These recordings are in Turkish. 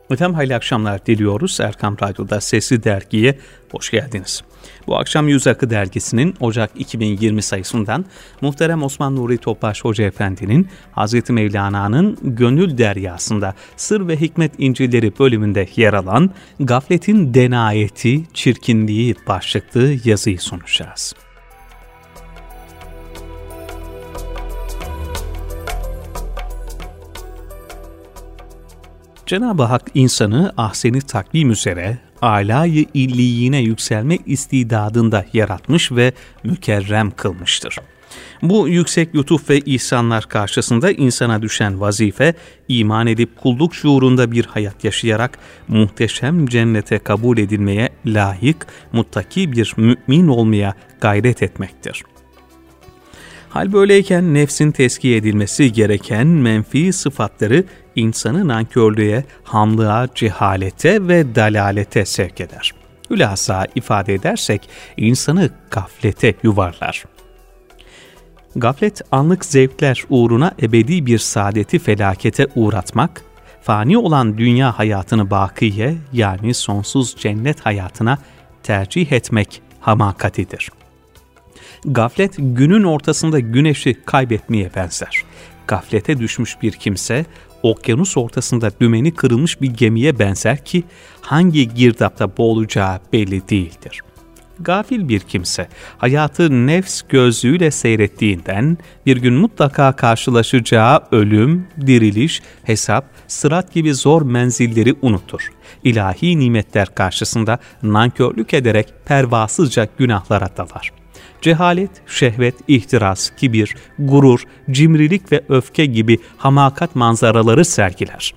Efendim hayırlı akşamlar diliyoruz. Erkam Radyo'da Sesli Dergi'ye hoş geldiniz. Bu akşam Yüz Akı Dergisi'nin Ocak 2020 sayısından Muhterem Osman Nuri Topbaş Hoca Efendi'nin Hazreti Mevlana'nın Gönül Deryası'nda Sır ve Hikmet İncilleri bölümünde yer alan Gafletin Denayeti, Çirkinliği başlıklı yazıyı sunacağız. Cenab-ı Hak insanı ahseni takvim üzere âlâ-yı illiyine yükselme istidadında yaratmış ve mükerrem kılmıştır. Bu yüksek lütuf ve ihsanlar karşısında insana düşen vazife, iman edip kulluk şuurunda bir hayat yaşayarak muhteşem cennete kabul edilmeye layık, muttaki bir mümin olmaya gayret etmektir. Hal böyleyken nefsin tezkiye edilmesi gereken menfi sıfatları insanı nankörlüğe, hamlığa, cehalete ve dalalete sevk eder. Hülasa ifade edersek insanı gaflete yuvarlar. Gaflet, anlık zevkler uğruna ebedi bir saadeti felakete uğratmak, fani olan dünya hayatını bakiye yani sonsuz cennet hayatına tercih etmek hamakatidir. Gaflet, günün ortasında güneşi kaybetmeye benzer. Gaflete düşmüş bir kimse, okyanus ortasında dümeni kırılmış bir gemiye benzer ki hangi girdapta boğulacağı belli değildir. Gafil bir kimse, hayatı nefs gözlüğüyle seyrettiğinden bir gün mutlaka karşılaşacağı ölüm, diriliş, hesap, sırat gibi zor menzilleri unutur. İlahi nimetler karşısında nankörlük ederek pervasızca günahlara dalar. Cehalet, şehvet, ihtiras, kibir, gurur, cimrilik ve öfke gibi hamakat manzaraları sergiler.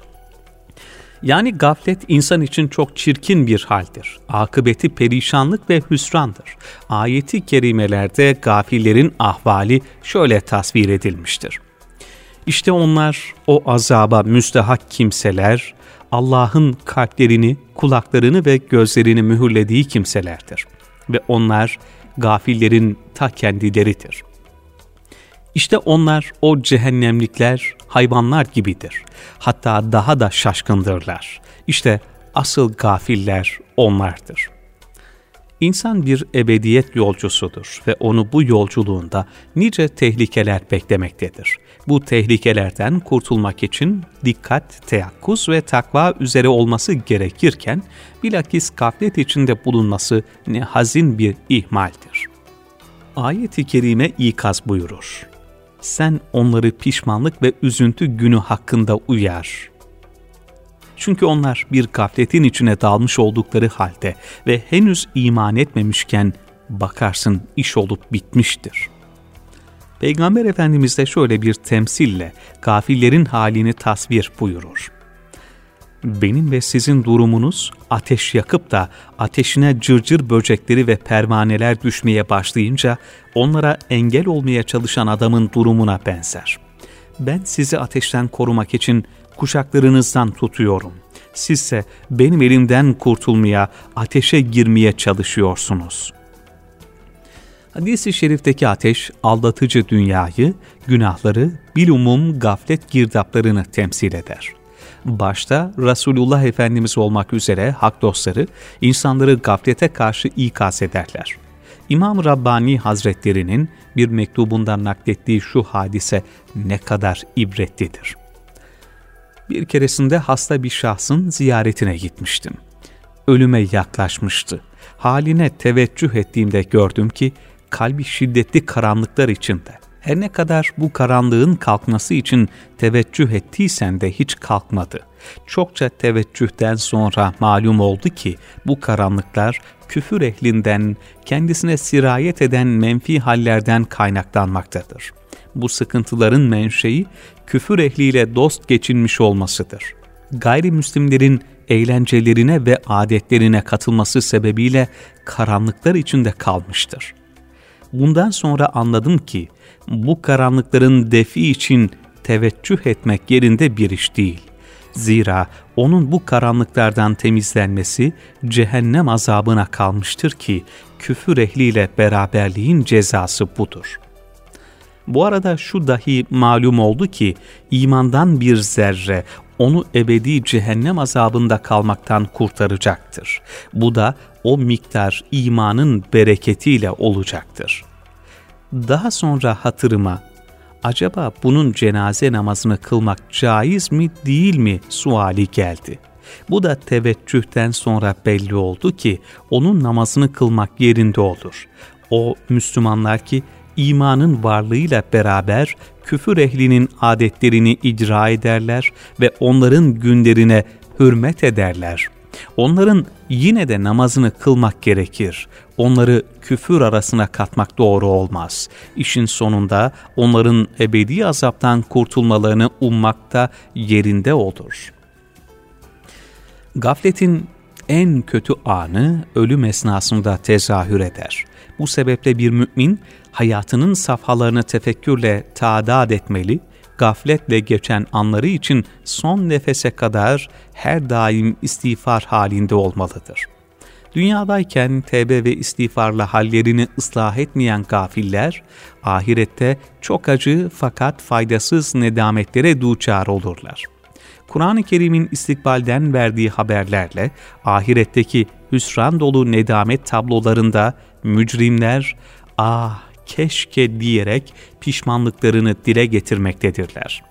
Yani gaflet insan için çok çirkin bir haldir. Akıbeti perişanlık ve hüsrandır. Ayet-i kerimelerde gafillerin ahvali şöyle tasvir edilmiştir. İşte onlar o azaba müstehak kimseler, Allah'ın kalplerini, kulaklarını ve gözlerini mühürlediği kimselerdir. Ve onlar gafillerin ta kendileridir. İşte onlar o cehennemlikler hayvanlar gibidir. Hatta daha da şaşkındırlar. İşte asıl gafiller onlardır. İnsan bir ebediyet yolcusudur ve onu bu yolculuğunda nice tehlikeler beklemektedir. Bu tehlikelerden kurtulmak için dikkat, teyakkuz ve takva üzere olması gerekirken bilakis gaflet içinde bulunması ne hazin bir ihmaldir. Ayet-i kerime ikaz buyurur. Sen onları pişmanlık ve üzüntü günü hakkında uyar. Çünkü onlar bir gafletin içine dalmış oldukları halde ve henüz iman etmemişken bakarsın iş olup bitmiştir. Peygamber Efendimiz de şöyle bir temsille gafillerin halini tasvir buyurur. Benim ve sizin durumunuz ateş yakıp da ateşine cırcır böcekleri ve pervaneler düşmeye başlayınca onlara engel olmaya çalışan adamın durumuna benzer. Ben sizi ateşten korumak için kuşaklarınızdan tutuyorum. Sizse benim elimden kurtulmaya, ateşe girmeye çalışıyorsunuz. Hadis-i şerifteki ateş, aldatıcı dünyayı, günahları, bilumum gaflet girdaplarını temsil eder. Başta Resulullah Efendimiz olmak üzere hak dostları, insanları gaflete karşı ikaz ederler. İmam Rabbani Hazretleri'nin bir mektubundan naklettiği şu hadise ne kadar ibretlidir. Bir keresinde hasta bir şahsın ziyaretine gitmiştim. Ölüme yaklaşmıştı. Haline teveccüh ettiğimde gördüm ki kalbi şiddetli karanlıklar içinde. Her ne kadar bu karanlığın kalkması için teveccüh ettiysen de hiç kalkmadı. Çokça teveccühten sonra malum oldu ki bu karanlıklar küfür ehlinden, kendisine sirayet eden menfi hallerden kaynaklanmaktadır. Bu sıkıntıların menşei küfür ehliyle dost geçinmiş olmasıdır. Gayrimüslimlerin eğlencelerine ve adetlerine katılması sebebiyle karanlıklar içinde kalmıştır. Bundan sonra anladım ki bu karanlıkların defi için teveccüh etmek yerinde bir iş değil. Zira onun bu karanlıklardan temizlenmesi cehennem azabına kalmıştır ki küfür ehliyle beraberliğin cezası budur. Bu arada şu dahi malum oldu ki imandan bir zerre onu ebedi cehennem azabında kalmaktan kurtaracaktır. Bu da o miktar imanın bereketiyle olacaktır. Daha sonra hatırıma, acaba bunun cenaze namazını kılmak caiz mi değil mi suali geldi. Bu da teveccühten sonra belli oldu ki onun namazını kılmak yerinde olur. O Müslümanlar ki imanın varlığıyla beraber küfür ehlinin adetlerini icra ederler ve onların günlerine hürmet ederler. Onların yine de namazını kılmak gerekir. Onları küfür arasına katmak doğru olmaz. İşin sonunda onların ebedi azaptan kurtulmalarını ummak da yerinde olur. Gafletin en kötü anı ölüm esnasında tezahür eder. Bu sebeple bir mümin hayatının safhalarını tefekkürle tadat etmeli, gafletle geçen anları için son nefese kadar her daim istiğfar halinde olmalıdır. Dünyadayken tevbe ve istiğfarla hallerini ıslah etmeyen gafiller, ahirette çok acı fakat faydasız nedametlere duçar olurlar. Kur'an-ı Kerim'in istikbalden verdiği haberlerle ahiretteki hüsran dolu nedamet tablolarında mücrimler "ah keşke" diyerek pişmanlıklarını dile getirmektedirler.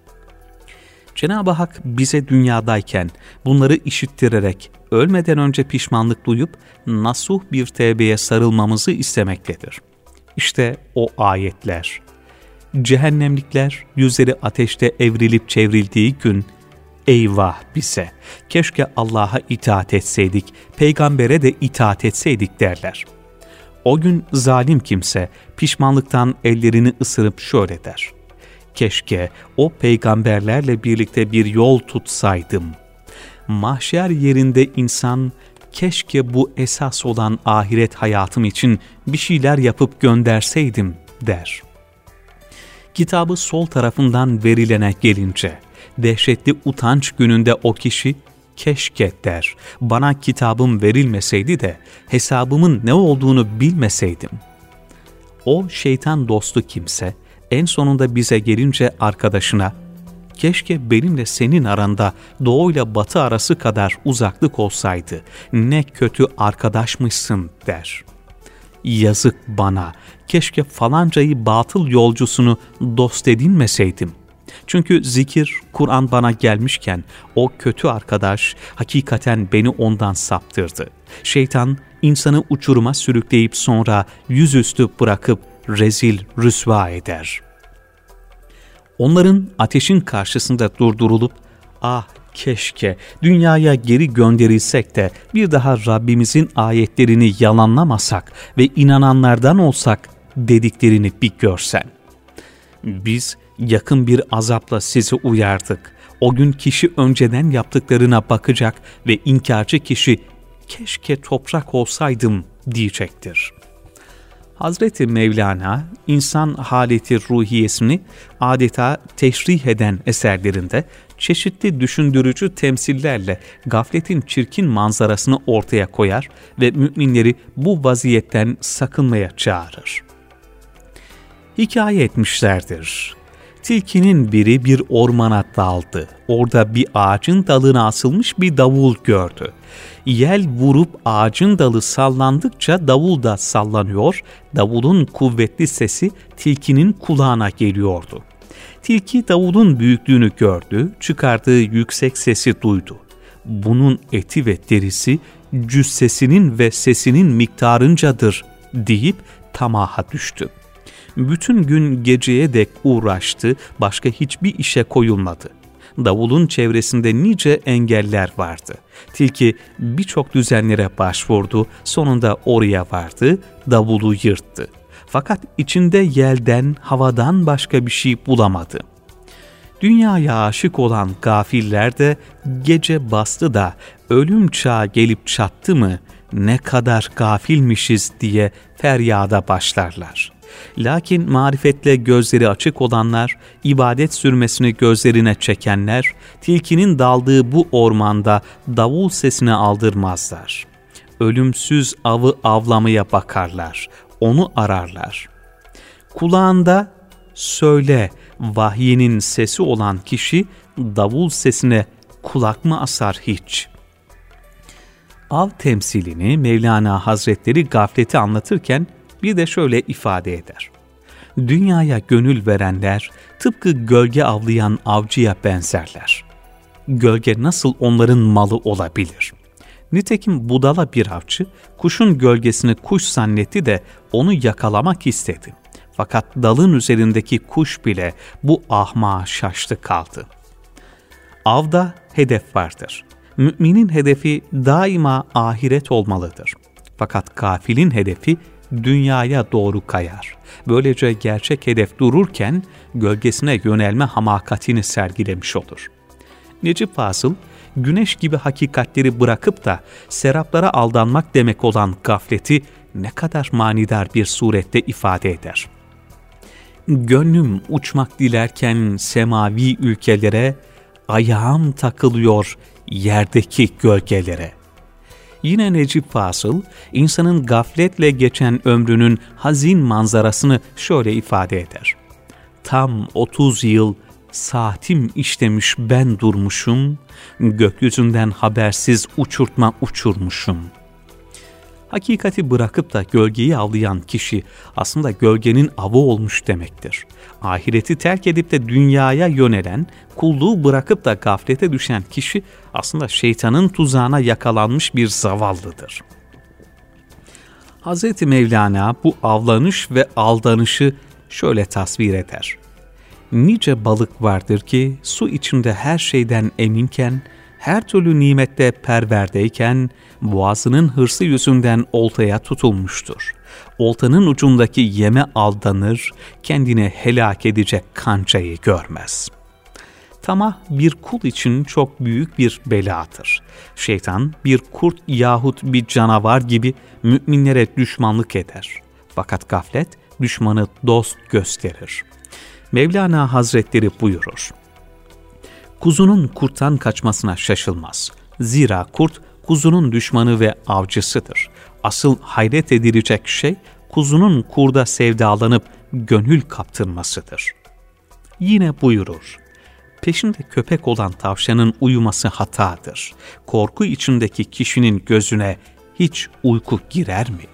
Cenab-ı Hak bize dünyadayken bunları işittirerek ölmeden önce pişmanlık duyup nasuh bir tevbeye sarılmamızı istemektedir. İşte o ayetler. Cehennemlikler yüzleri ateşte evrilip çevrildiği gün, eyvah bize, keşke Allah'a itaat etseydik, peygambere de itaat etseydik derler. O gün zalim kimse pişmanlıktan ellerini ısırıp şöyle der: keşke o peygamberlerle birlikte bir yol tutsaydım. Mahşer yerinde insan, keşke bu esas olan ahiret hayatım için bir şeyler yapıp gönderseydim der. Kitabı sol tarafından verilene gelince, dehşetli utanç gününde o kişi keşke der, bana kitabım verilmeseydi de hesabımın ne olduğunu bilmeseydim. O şeytan dostu kimse en sonunda bize gelince arkadaşına, keşke benimle senin aranda doğuyla batı arası kadar uzaklık olsaydı, ne kötü arkadaşmışsın der. Yazık bana, keşke falancayı batıl yolcusunu dost edinmeseydim. Çünkü zikir, Kur'an bana gelmişken o kötü arkadaş hakikaten beni ondan saptırdı. Şeytan insanı uçuruma sürükleyip sonra yüzüstü bırakıp rezil rüsva eder. Onların ateşin karşısında durdurulup ah keşke dünyaya geri gönderilsek de bir daha Rabbimizin ayetlerini yalanlamasak ve inananlardan olsak dediklerini bir görsen. Biz yakın bir azapla sizi uyardık. O gün kişi önceden yaptıklarına bakacak ve inkarcı kişi keşke toprak olsaydım diyecektir. Hazreti Mevlana, insan haleti ruhiyesini adeta teşrih eden eserlerinde çeşitli düşündürücü temsillerle gafletin çirkin manzarasını ortaya koyar ve müminleri bu vaziyetten sakınmaya çağırır. Hikaye etmişlerdir. Tilkinin biri bir ormana daldı. Orada bir ağacın dalına asılmış bir davul gördü. Yel vurup ağacın dalı sallandıkça davul da sallanıyor, davulun kuvvetli sesi tilkinin kulağına geliyordu. Tilki davulun büyüklüğünü gördü, çıkardığı yüksek sesi duydu. Bunun eti ve derisi cüssesinin ve sesinin miktarıncadır deyip tamaha düştü. Bütün gün geceye dek uğraştı, başka hiçbir işe koyulmadı. Davulun çevresinde nice engeller vardı. Tilki birçok düzenlere başvurdu, sonunda oraya vardı, davulu yırttı. Fakat içinde yelden, havadan başka bir şey bulamadı. Dünyaya aşık olan gafiller de gece bastı da ölüm çağı gelip çattı mı ne kadar gafilmişiz diye feryada başlarlar. Lakin marifetle gözleri açık olanlar, ibadet sürmesini gözlerine çekenler, tilkinin daldığı bu ormanda davul sesini aldırmazlar. Ölümsüz avı avlamaya bakarlar, onu ararlar. Kulağında söyle vahyinin sesi olan kişi davul sesine kulak mı asar hiç? Av temsilini Mevlana Hazretleri gafleti anlatırken bir de şöyle ifade eder. Dünyaya gönül verenler tıpkı gölge avlayan avcıya benzerler. Gölge nasıl onların malı olabilir? Nitekim budala bir avcı kuşun gölgesini kuş zannetti de onu yakalamak istedi. Fakat dalın üzerindeki kuş bile bu ahmağa şaştı kaldı. Avda hedef vardır. Müminin hedefi daima ahiret olmalıdır. Fakat gafilin hedefi dünyaya doğru kayar. Böylece gerçek hedef dururken gölgesine yönelme hamakatini sergilemiş olur. Necip Fazıl, güneş gibi hakikatleri bırakıp da seraplara aldanmak demek olan gafleti ne kadar manidar bir surette ifade eder. Gönlüm uçmak dilerken semavi ülkelere, ayağım takılıyor yerdeki gölgelere. Yine Necip Fazıl, insanın gafletle geçen ömrünün hazin manzarasını şöyle ifade eder. Tam 30 yıl saatim işlemiş ben durmuşum, gökyüzünden habersiz uçurtma uçurmuşum. Hakikati bırakıp da gölgeyi avlayan kişi aslında gölgenin avı olmuş demektir. Ahireti terk edip de dünyaya yönelen, kulluğu bırakıp da gaflete düşen kişi aslında şeytanın tuzağına yakalanmış bir zavallıdır. Hz. Mevlana bu avlanış ve aldanışı şöyle tasvir eder. Nice balık vardır ki su içinde her şeyden eminken, her türlü nimette perverdeyken, boğazının hırsı yüzünden oltaya tutulmuştur. Oltanın ucundaki yeme aldanır, kendine helak edecek kancayı görmez. Tamah bir kul için çok büyük bir beladır. Şeytan bir kurt yahut bir canavar gibi müminlere düşmanlık eder. Fakat gaflet düşmanı dost gösterir. Mevlana Hazretleri buyurur. Kuzunun kurttan kaçmasına şaşılmaz. Zira kurt kuzunun düşmanı ve avcısıdır. Asıl hayret edilecek şey kuzunun kurda sevdalanıp gönül kaptırmasıdır. Yine buyurur. Peşinde köpek olan tavşanın uyuması hatadır. Korku içindeki kişinin gözüne hiç uyku girer mi?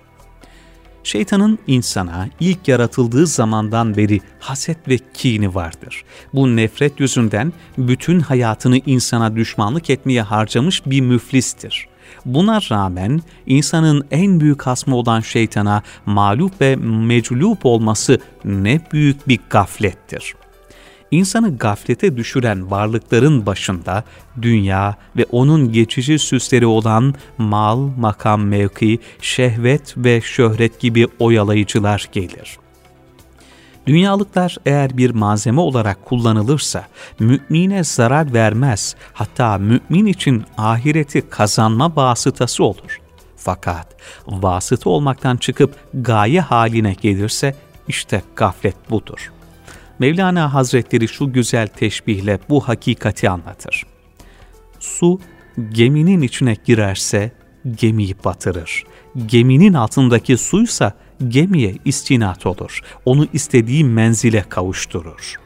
Şeytanın insana ilk yaratıldığı zamandan beri haset ve kini vardır. Bu nefret yüzünden bütün hayatını insana düşmanlık etmeye harcamış bir müflistir. Buna rağmen insanın en büyük hasmı olan şeytana mağlup ve meclup olması ne büyük bir gaflettir. İnsanı gaflete düşüren varlıkların başında dünya ve onun geçici süsleri olan mal, makam, mevki, şehvet ve şöhret gibi oyalayıcılar gelir. Dünyalıklar eğer bir malzeme olarak kullanılırsa mümine zarar vermez, hatta mümin için ahireti kazanma vasıtası olur. Fakat vasıta olmaktan çıkıp gaye haline gelirse işte gaflet budur. Mevlana Hazretleri şu güzel teşbihle bu hakikati anlatır. Su geminin içine girerse gemiyi batırır. Geminin altındaki suysa gemiye istinat olur. Onu istediği menzile kavuşturur.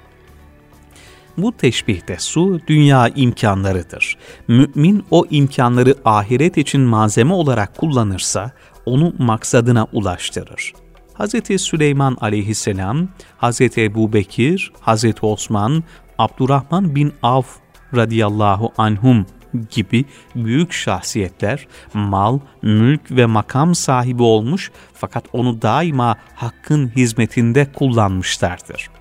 Bu teşbihte su dünya imkanlarıdır. Mümin o imkanları ahiret için malzeme olarak kullanırsa onu maksadına ulaştırır. Hz. Süleyman aleyhisselam, Hz. Ebu Bekir, Hz. Osman, Abdurrahman bin Avf radıyallahu anhum gibi büyük şahsiyetler mal, mülk ve makam sahibi olmuş fakat onu daima hakkın hizmetinde kullanmışlardır.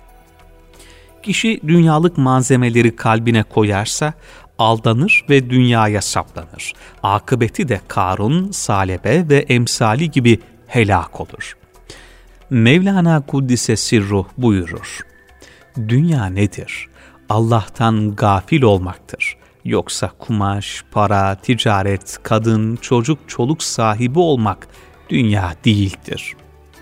Kişi dünyalık malzemeleri kalbine koyarsa aldanır ve dünyaya saplanır. Akıbeti de Karun, Salebe ve emsali gibi helak olur. Mevlana Kuddise Sirruh buyurur. Dünya nedir? Allah'tan gafil olmaktır. Yoksa kumaş, para, ticaret, kadın, çocuk, çoluk sahibi olmak dünya değildir.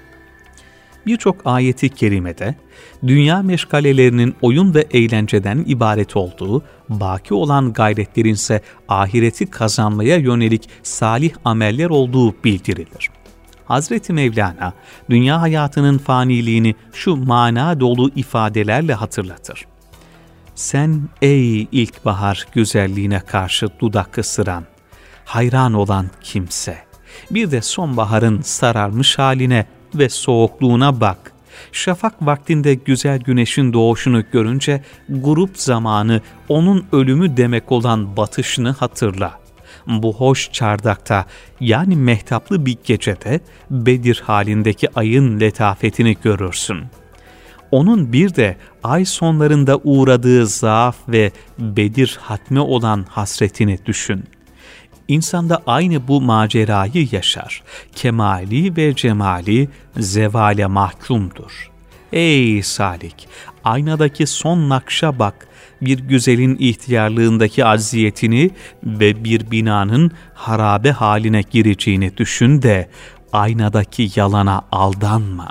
Birçok ayeti kerimede dünya meşgalelerinin oyun ve eğlenceden ibaret olduğu, baki olan gayretlerin ise ahireti kazanmaya yönelik salih ameller olduğu bildirilir. Hazreti Mevlana, dünya hayatının faniliğini şu mana dolu ifadelerle hatırlatır. Sen ey ilkbahar güzelliğine karşı dudak ısıran, hayran olan kimse, bir de sonbaharın sararmış haline ve soğukluğuna bak. Şafak vaktinde güzel güneşin doğuşunu görünce grup zamanı onun ölümü demek olan batışını hatırla. Bu hoş çardakta, yani mehtaplı bir gecede Bedir halindeki ayın letafetini görürsün. Onun bir de ay sonlarında uğradığı zaaf ve Bedir hatmi olan hasretini düşün. İnsan da aynı bu macerayı yaşar. Kemali ve cemali zevale mahkumdur. Ey salik! Aynadaki son nakşa bak, bir güzelin ihtiyarlığındaki acziyetini ve bir binanın harabe haline gireceğini düşün de aynadaki yalana aldanma.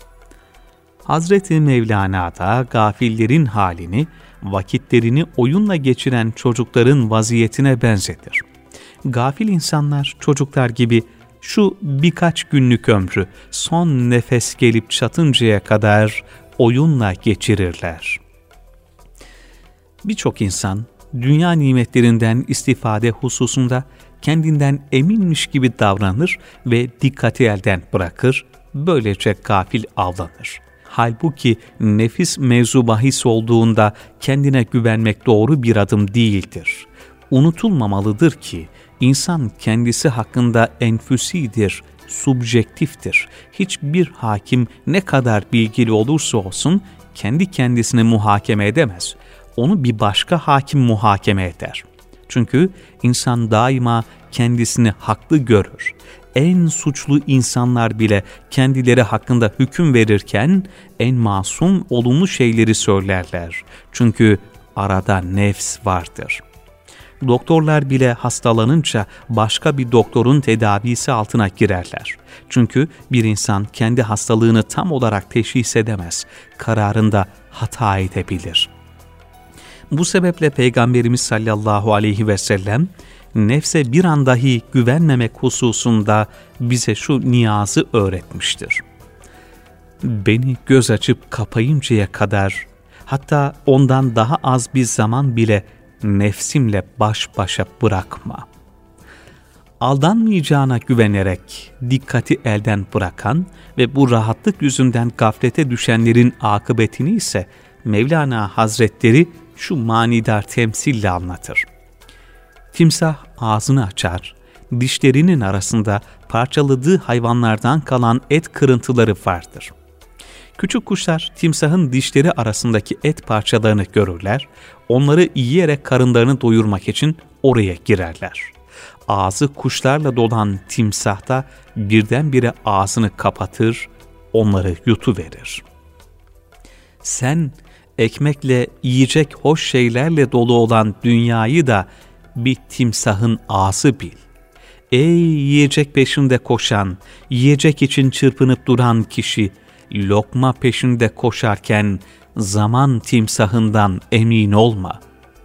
Hazreti Mevlana da gafillerin halini, vakitlerini oyunla geçiren çocukların vaziyetine benzetir. Gafil insanlar çocuklar gibi şu birkaç günlük ömrü son nefes gelip çatıncaya kadar oyunla geçirirler. Birçok insan dünya nimetlerinden istifade hususunda kendinden eminmiş gibi davranır ve dikkati elden bırakır, böylece gafil avlanır. Halbuki nefis mevzu bahis olduğunda kendine güvenmek doğru bir adım değildir. Unutulmamalıdır ki insan kendisi hakkında enfüsidir, subjektiftir. Hiçbir hakim ne kadar bilgili olursa olsun kendi kendisini muhakeme edemez. Onu bir başka hakim muhakeme eder. Çünkü insan daima kendisini haklı görür. En suçlu insanlar bile kendileri hakkında hüküm verirken en masum olumlu şeyleri söylerler. Çünkü arada nefs vardır. Doktorlar bile hastalanınca başka bir doktorun tedavisi altına girerler. Çünkü bir insan kendi hastalığını tam olarak teşhis edemez, kararında hata edebilir. Bu sebeple Peygamberimiz sallallahu aleyhi ve sellem, nefse bir an dahi güvenmemek hususunda bize şu niyazı öğretmiştir. Beni göz açıp kapayıncaya kadar, hatta ondan daha az bir zaman bile nefsimle baş başa bırakma. Aldanmayacağına güvenerek dikkati elden bırakan ve bu rahatlık yüzünden gaflete düşenlerin akıbetini ise Mevlana Hazretleri şu manidar temsille anlatır. Timsah ağzını açar, dişlerinin arasında parçaladığı hayvanlardan kalan et kırıntıları vardır. Küçük kuşlar timsahın dişleri arasındaki et parçalarını görürler, onları yiyerek karınlarını doyurmak için oraya girerler. Ağzı kuşlarla dolan timsah da birdenbire ağzını kapatır, onları yutuverir. Sen ekmekle yiyecek hoş şeylerle dolu olan dünyayı da bir timsahın ağzı bil. Ey yiyecek peşinde koşan, yiyecek için çırpınıp duran kişi, lokma peşinde koşarken zaman timsahından emin olma.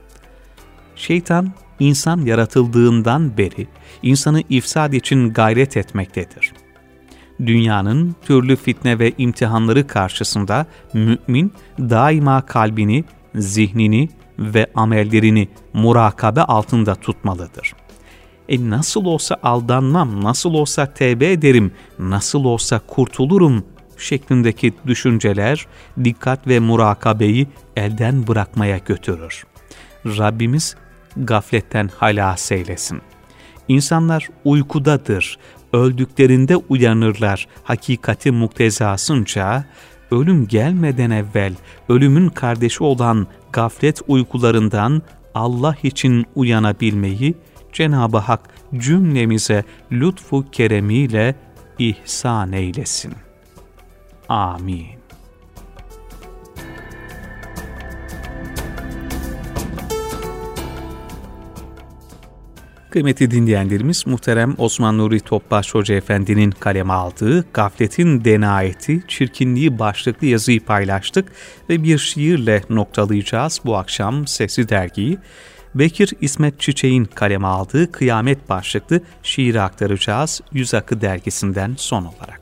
Şeytan, insan yaratıldığından beri insanı ifsad için gayret etmektedir. Dünyanın türlü fitne ve imtihanları karşısında mümin daima kalbini, zihnini ve amellerini murakabe altında tutmalıdır. Nasıl olsa aldanmam, nasıl olsa tevbe ederim, nasıl olsa kurtulurum şeklindeki düşünceler dikkat ve murakabeyi elden bırakmaya götürür. Rabbimiz gafletten halas eylesin. İnsanlar uykudadır, öldüklerinde uyanırlar hakikati muktezasınca, ölüm gelmeden evvel ölümün kardeşi olan gaflet uykularından Allah için uyanabilmeyi Cenab-ı Hak cümlemize lütfu keremiyle ihsan eylesin. Amin. Kıymetli dinleyenlerimiz, muhterem Osman Nuri Topbaş Hoca Efendi'nin kaleme aldığı Gafletin Denayeti, Çirkinliği başlıklı yazıyı paylaştık ve bir şiirle noktalayacağız bu akşam Sesli Dergi'yi. Bekir İsmet Çiçek'in kaleme aldığı Kıyamet başlıklı şiiri aktaracağız Yüz Akı dergisinden son olarak.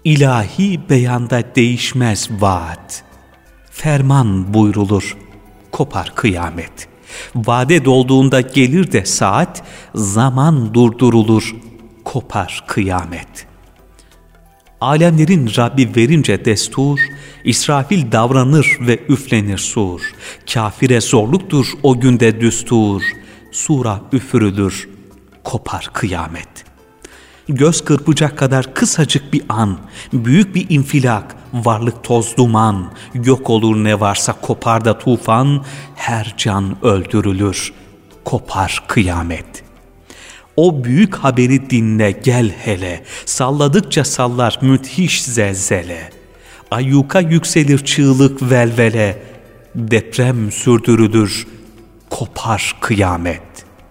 İlahi beyanda değişmez vaat. Ferman buyrulur, kopar kıyamet. Vade dolduğunda gelir de saat, zaman durdurulur, kopar kıyamet. Alemlerin Rabbi verince destur, İsrafil davranır ve üflenir sur. Kafire zorluktur o günde düstur, sura üfürülür, kopar kıyamet. Göz kırpacak kadar kısacık bir an, büyük bir infilak, varlık toz duman, yok olur ne varsa kopar da tufan, her can öldürülür, kopar kıyamet. O büyük haberi dinle gel hele, salladıkça sallar müthiş zelzele. Ayyuka yükselir çığlık velvele, deprem sürdürülür, kopar kıyamet.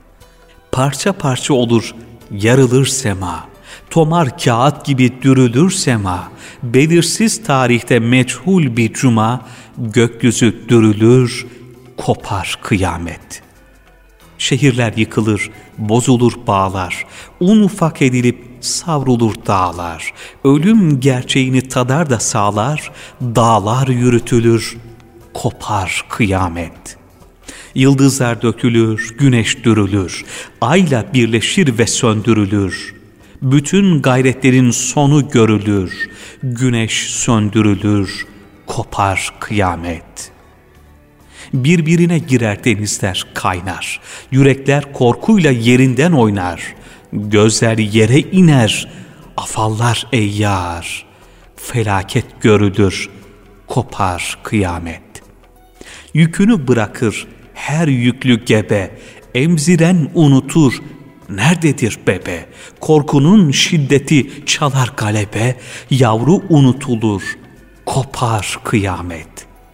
Parça parça olur, yarılır sema, tomar kağıt gibi dürülür sema, belirsiz tarihte meçhul bir cuma, gökyüzü dürülür, kopar kıyamet. Şehirler yıkılır, bozulur bağlar, un ufak edilip savrulur dağlar, ölüm gerçeğini tadar da sağlar, dağlar yürütülür, kopar kıyamet. Yıldızlar dökülür, güneş dürülür, ayla birleşir ve söndürülür. Bütün gayretlerin sonu görülür, güneş söndürülür, kopar kıyamet. Birbirine girer denizler kaynar, yürekler korkuyla yerinden oynar, gözler yere iner, afallar eyyar, felaket görülür, kopar kıyamet. Yükünü bırakır her yüklü gebe, emziren unutur, nerededir bebe? Korkunun şiddeti çalar galebe, yavru unutulur, kopar kıyamet.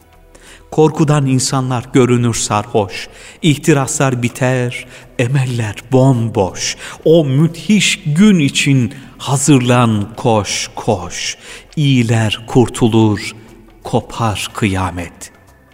Korkudan insanlar görünür sarhoş, ihtiraslar biter, emeller bomboş. O müthiş gün için hazırlan koş koş, iyiler kurtulur, kopar kıyamet.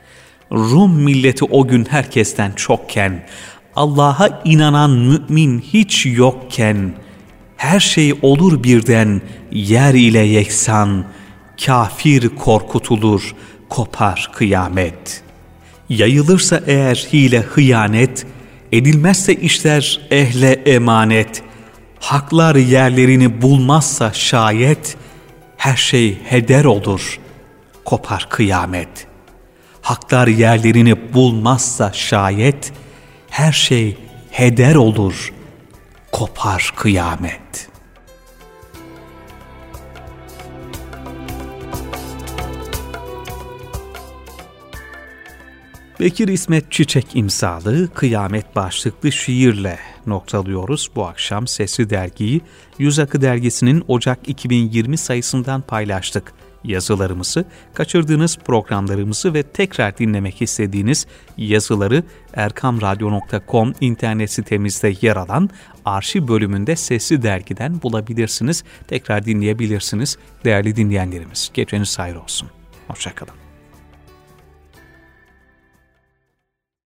Rum milleti o gün herkesten çokken, Allah'a inanan mümin hiç yokken, her şey olur birden yer ile yeksan, kafir korkutulur, kopar kıyamet. Yayılırsa eğer hile hıyanet, edilmezse işler ehle emanet, haklar yerlerini bulmazsa şayet, her şey heder olur, kopar kıyamet. Haklar yerlerini bulmazsa şayet, her şey heder olur, kopar kıyamet. Bekir İsmet Çiçek imzalı Kıyamet başlıklı şiirle noktalıyoruz bu akşam Sesli Dergi'yi. Yüz Akı Dergisi'nin Ocak 2020 sayısından paylaştık yazılarımızı. Kaçırdığınız programlarımızı ve tekrar dinlemek istediğiniz yazıları erkamradyo.com internet sitemizde yer alan arşiv bölümünde Sesli Dergi'den bulabilirsiniz. Tekrar dinleyebilirsiniz değerli dinleyenlerimiz. Geceniz hayır olsun. Hoşça kalın.